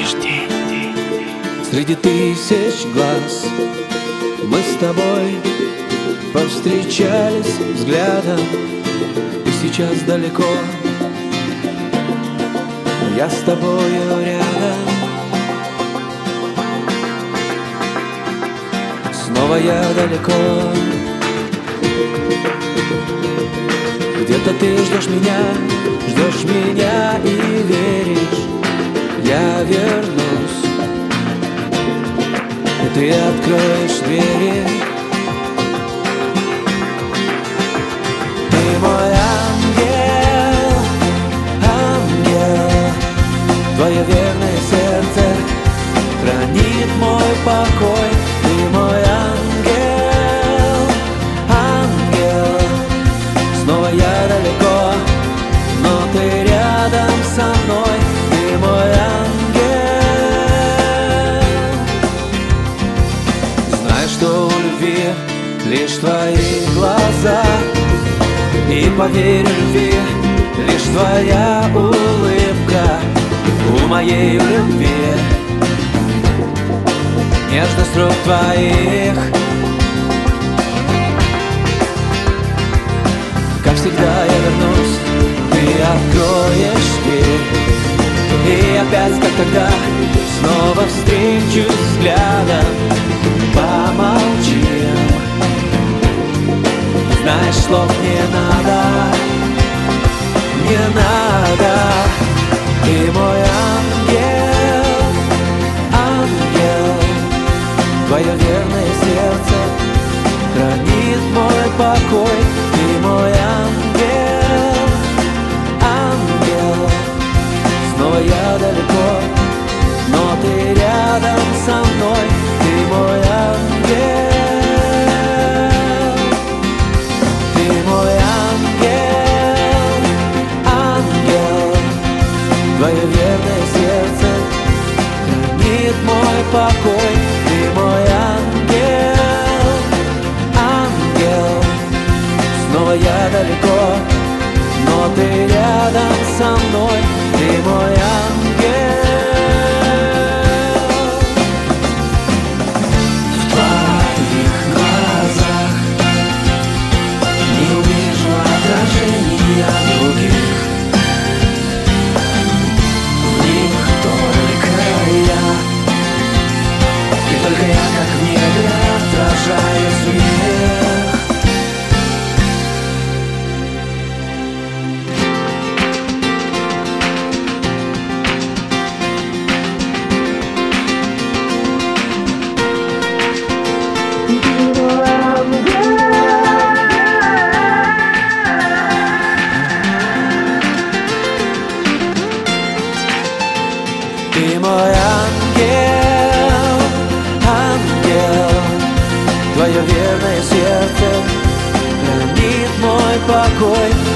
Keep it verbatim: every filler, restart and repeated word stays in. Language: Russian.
Среди тысяч глаз мы с тобой повстречались взглядом. Ты сейчас далеко, но я с тобою рядом. Снова я далеко. Где-то ты ждешь меня, ждешь меня и веришь, я вернусь, и ты откроешь двери. Ты мой ангел, ангел, твое верное сердце хранит мой покой. Ты мой ангел, ангел, снова я далеко, но ты рядом со мной. Ты мой ангел. Знаю, что у любви лишь твои глаза, и поверь любви лишь твоя улыбка. У моей любви нежность рук твоих. Как всегда я вернусь, ты откроешь дверь, и опять, как тогда, снова встречусь взглядом. Помолчим, знаешь, слов не надо, не надо. Ты мой ангел, ангел, твое верное сердце хранит мой покой. Ты мой ангел, ангел, снова я далеко, но ты рядом со мной. Ты мой ангел. Твое верное сердце хранит мой покой. Ты мой ангел, ангел, снова я далеко, но ты рядом со мной. Ты мой ангел. В твоих глазах не увижу отражения других. Только я, как в небе, отражаю смех. Ты мой ангел, ангел, твое верное сердце хранит мой покой.